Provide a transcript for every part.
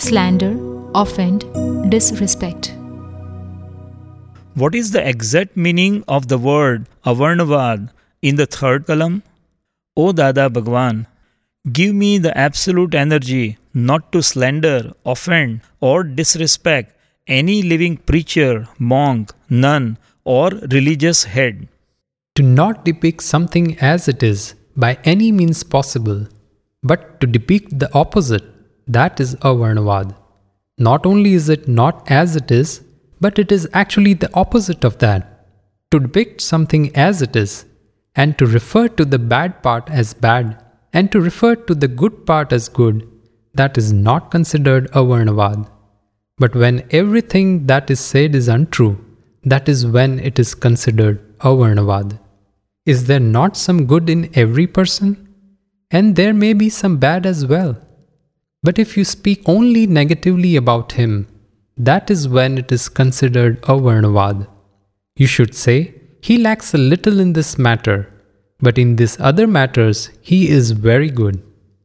slander, offend, disrespect. What is the exact meaning of the word avarnavad in the third column? O Dada Bhagwan, give me the absolute energy not to slander, offend, or disrespect any living preacher, monk, nun, or religious head. To not depict something as it is by any means possible, but to depict the opposite, that is avarnavad. Not only is it not as it is, but it is actually the opposite of that. To depict something as it is, and to refer to the bad part as bad, and to refer to the good part as good, that is not considered avarnavad. But when everything that is said is untrue, that is when it is considered avarnavad. Is there not some good in every person? And there may be some bad as well. But if you speak only negatively about him, that is when it is considered avarnavad. You should say, he lacks a little in this matter, but in these other matters he is very good.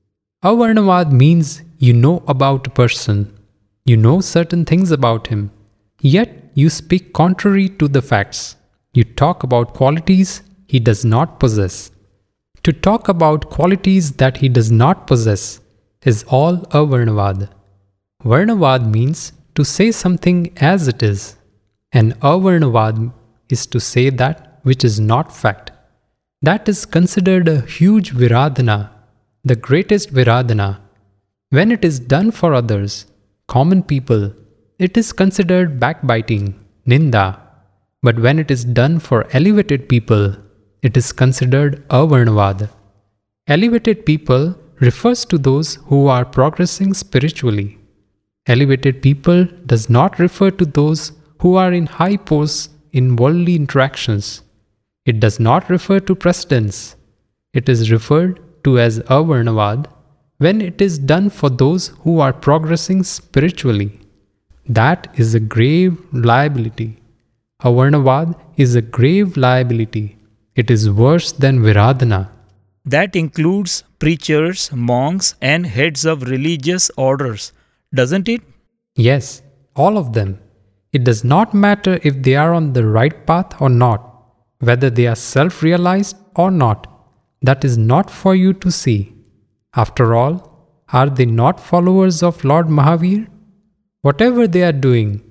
Avarnavad means you know about a person, you know certain things about him, yet you speak contrary to the facts. You talk about qualities he does not possess. To talk about qualities that he does not possess is all avarnavad. Varnavad means to say something as it is, and avarnavad is to say that which is not fact. That is considered a huge viradhana, the greatest viradhana. When it is done for others, common people, it is considered backbiting, ninda. But when it is done for elevated people, it is considered avarnavad. Elevated people refers to those who are progressing spiritually. Elevated people does not refer to those who are in high posts in worldly interactions. It does not refer to presidents. It is referred to as avarnavad when it is done for those who are progressing spiritually. That is a grave liability. Avarnavad is a grave liability. It is worse than viradhana. That includes preachers, monks, and heads of religious orders, doesn't it? Yes, all of them. It does not matter if they are on the right path or not, whether they are self-realized or not. That is not for you to see. After all, are they not followers of Lord Mahavir? Whatever they are doing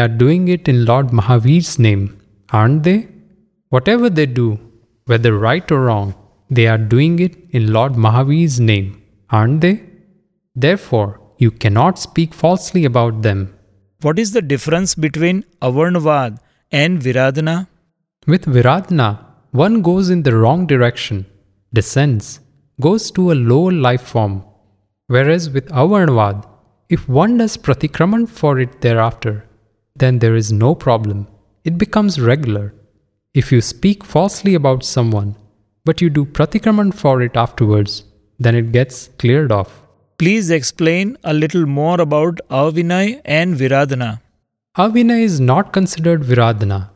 it in Lord Mahavir's name, aren't they? Whatever they do, whether right or wrong, they are doing it in Lord Mahavir's name, aren't they? Therefore, you cannot speak falsely about them. What is the difference between avarnavad and viradhana? With viradhana, one goes in the wrong direction, descends, goes to a lower life form. Whereas with avarnavad, if one does pratikraman for it thereafter, then there is no problem. It becomes regular. If you speak falsely about someone, but you do pratikraman for it afterwards, then it gets cleared off. Please explain a little more about avinay and viradhana. Avinay is not considered viradhana.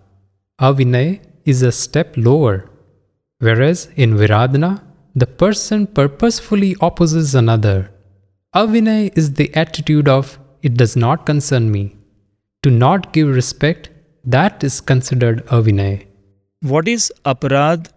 Avinay is a step lower, whereas in viradhana, the person purposefully opposes another. Avinay is the attitude of, it does not concern me. To not give respect, that is considered avinay. What is aparadh?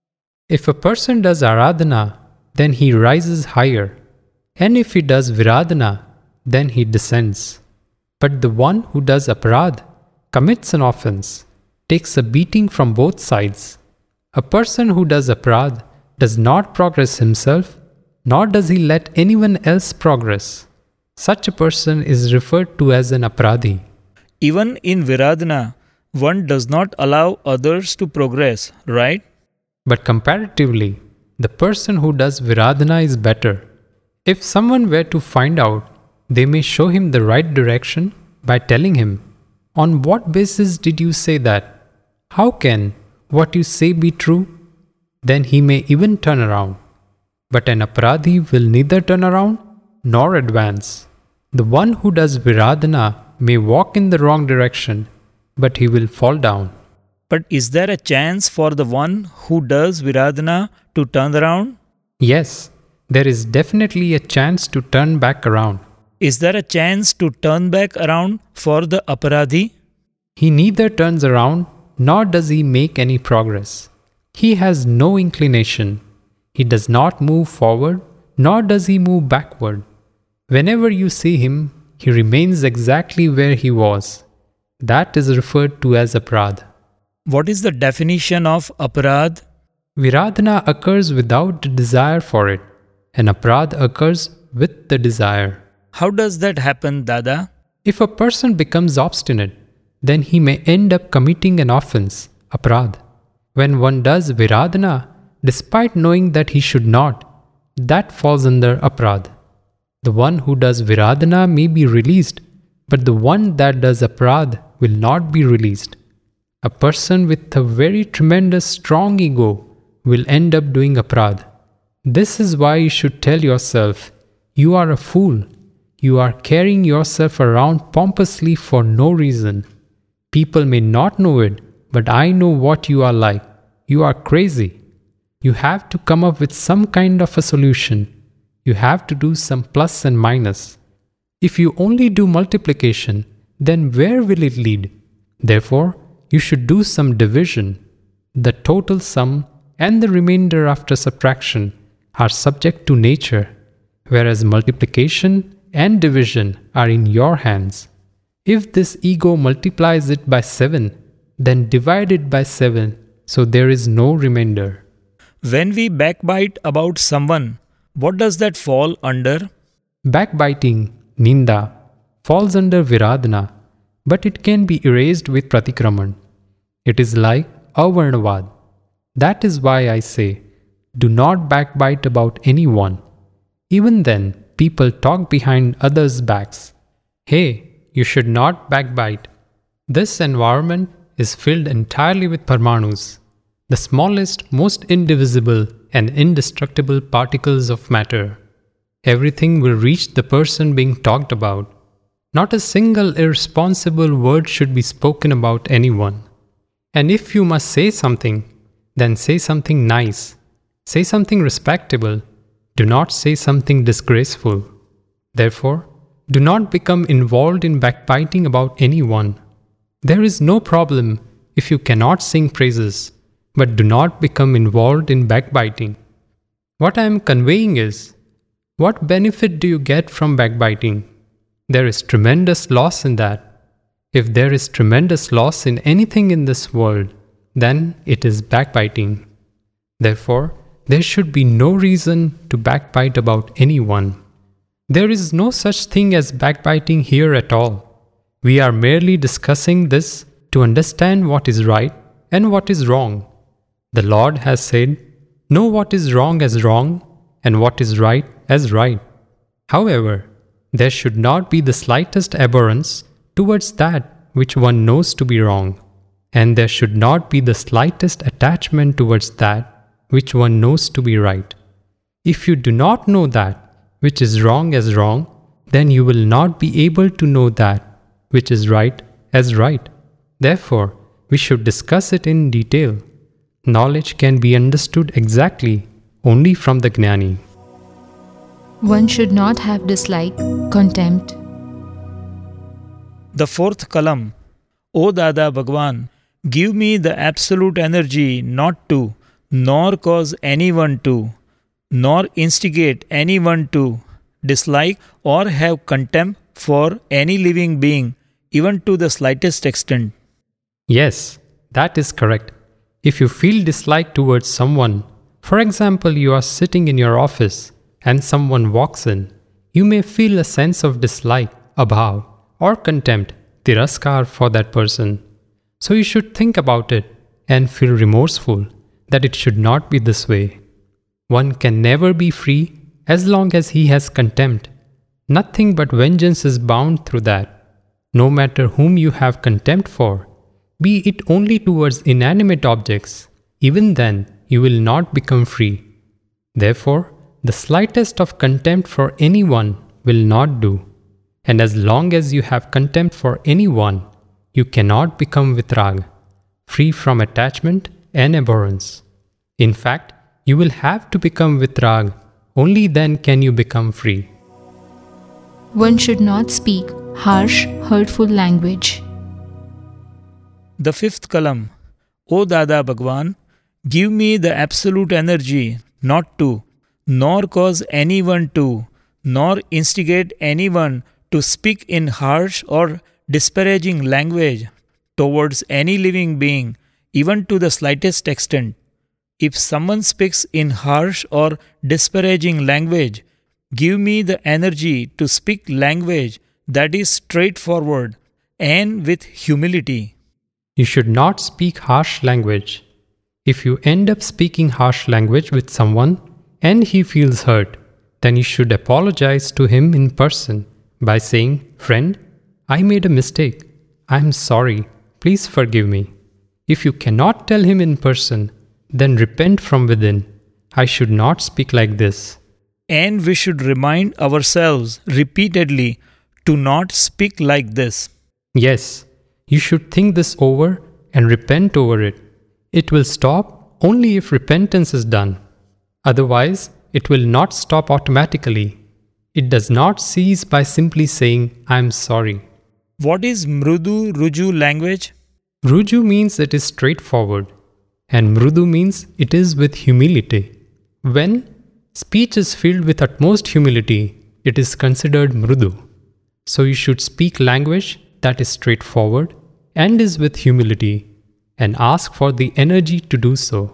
If a person does aradhana, then he rises higher. And if he does viradhana, then he descends. But the one who does aparadh commits an offense, takes a beating from both sides. A person who does aparadh does not progress himself, nor does he let anyone else progress. Such a person is referred to as an aparadhi. Even in viradhana, one does not allow others to progress, right? But comparatively, the person who does viradhana is better. If someone were to find out, they may show him the right direction by telling him, "On what basis did you say that? How can what you say be true?" Then he may even turn around. But an aparadhi will neither turn around nor advance. The one who does viradhana may walk in the wrong direction, but he will fall down. But is there a chance for the one who does viradhana to turn around? Yes, there is definitely a chance to turn back around. Is there a chance to turn back around for the aparadhi? He neither turns around nor does he make any progress. He has no inclination. He does not move forward nor does he move backward. Whenever you see him, he remains exactly where he was. That is referred to as aparadh. What is the definition of aparadh? Viradhana occurs without the desire for it, and aparadh occurs with the desire. How does that happen, Dada? If a person becomes obstinate, then he may end up committing an offense, aparadh. When one does viradhana, despite knowing that he should not, that falls under aparadh. The one who does viradhana may be released, but the one that does aparadh will not be released. A person with a very tremendous strong ego will end up doing aparadh. This is why you should tell yourself, you are a fool. You are carrying yourself around pompously for no reason. People may not know it, but I know what you are like. You are crazy. You have to come up with some kind of a solution. You have to do some plus and minus. If you only do multiplication, then where will it lead? Therefore, you should do some division. The total sum and the remainder after subtraction are subject to nature, whereas multiplication and division are in your hands. If this ego multiplies it by 7, then divide it by 7, so there is no remainder. When we backbite about someone, what does that fall under? Backbiting, ninda, falls under viradhana, but it can be erased with pratikraman. It is like avarnavad. That is why I say, do not backbite about anyone. Even then, people talk behind others' backs. Hey, you should not backbite. This environment is filled entirely with Parmanus, the smallest, most indivisible and indestructible particles of matter. Everything will reach the person being talked about. Not a single irresponsible word should be spoken about anyone. And if you must say something, then say something nice. Say something respectable. Do not say something disgraceful. Therefore, do not become involved in backbiting about anyone. There is no problem if you cannot sing praises, but do not become involved in backbiting. What I am conveying is, what benefit do you get from backbiting? There is tremendous loss in that. If there is tremendous loss in anything in this world, then it is backbiting. Therefore, there should be no reason to backbite about anyone. There is no such thing as backbiting here at all. We are merely discussing this to understand what is right and what is wrong. The Lord has said, know what is wrong as wrong and what is right as right. However, there should not be the slightest abhorrence towards that which one knows to be wrong, and there should not be the slightest attachment towards that which one knows to be right. If you do not know that which is wrong as wrong, then you will not be able to know that which is right as right. Therefore, we should discuss it in detail. Knowledge can be understood exactly only from the Jnani. One should not have dislike, contempt. The fourth kalam. O Dada Bhagwan, give me the absolute energy not to, nor cause anyone to, nor instigate anyone to dislike or have contempt for any living being, even to the slightest extent. Yes, that is correct. If you feel dislike towards someone, for example, you are sitting in your office and someone walks in, you may feel a sense of dislike, abhav, or contempt, tiraskar for that person. So you should think about it and feel remorseful that it should not be this way. One can never be free as long as he has contempt. Nothing but vengeance is bound through that. No matter whom you have contempt for, be it only towards inanimate objects, even then you will not become free. Therefore, the slightest of contempt for anyone will not do. And as long as you have contempt for anyone, you cannot become vitrag, free from attachment and abhorrence. In fact, you will have to become vitrag, only then can you become free. One should not speak harsh, hurtful language. The fifth kalam. O Dada Bhagwan, give me the absolute energy not to, nor cause anyone to, nor instigate anyone to speak in harsh or disparaging language towards any living being, even to the slightest extent. If someone speaks in harsh or disparaging language, give me the energy to speak language that is straightforward and with humility. You should not speak harsh language. If you end up speaking harsh language with someone and he feels hurt, then you should apologize to him in person by saying, "Friend, I made a mistake. I am sorry. Please forgive me." If you cannot tell him in person, then repent from within. I should not speak like this. And we should remind ourselves repeatedly to not speak like this. Yes, you should think this over and repent over it. It will stop only if repentance is done. Otherwise, it will not stop automatically. It does not cease by simply saying, "I am sorry." What is Mrudu Ruju language? Ruju means it is straightforward, and Mrudu means it is with humility. When speech is filled with utmost humility, it is considered Mrudu. So you should speak language that is straightforward and is with humility, and ask for the energy to do so.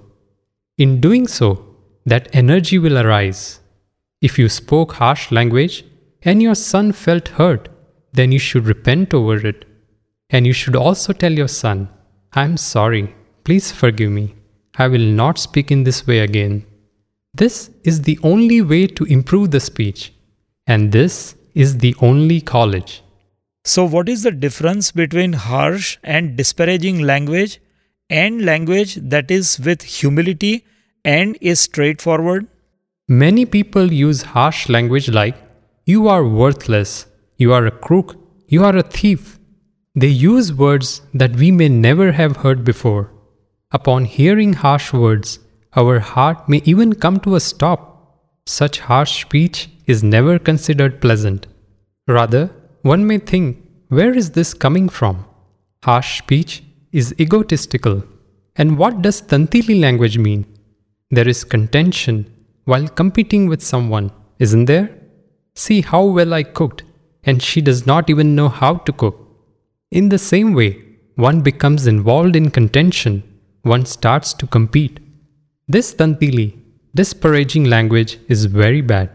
In doing so, that energy will arise. If you spoke harsh language and your son felt hurt, then you should repent over it. And you should also tell your son, "I am sorry, please forgive me. I will not speak in this way again." This is the only way to improve the speech, and this is the only college. So, what is the difference between harsh and disparaging language and language that is with humility and is straightforward? Many people use harsh language like, "You are worthless, you are a crook, you are a thief." They use words that we may never have heard before. Upon hearing harsh words, our heart may even come to a stop. Such harsh speech is never considered pleasant. Rather, one may think, where is this coming from? Harsh speech is egotistical. And what does Tantili language mean? There is contention while competing with someone, isn't there? See how well I cooked, and she does not even know how to cook. In the same way, one becomes involved in contention, one starts to compete. This Tantili, disparaging language is very bad.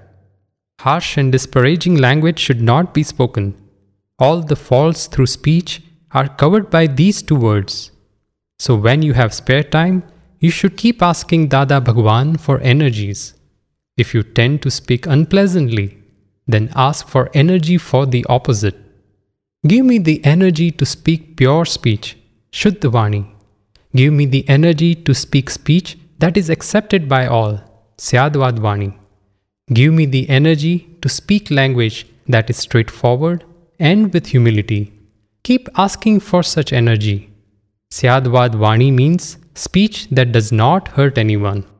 Harsh and disparaging language should not be spoken. All the faults through speech are covered by these two words. So when you have spare time, you should keep asking Dada Bhagwan for energies. If you tend to speak unpleasantly, then ask for energy for the opposite. Give me the energy to speak pure speech, Shuddha Vani. Give me the energy to speak speech that is accepted by all, Syadvad Vani. Give me the energy to speak language that is straightforward and with humility. Keep asking for such energy. Syadvad Vani means speech that does not hurt anyone.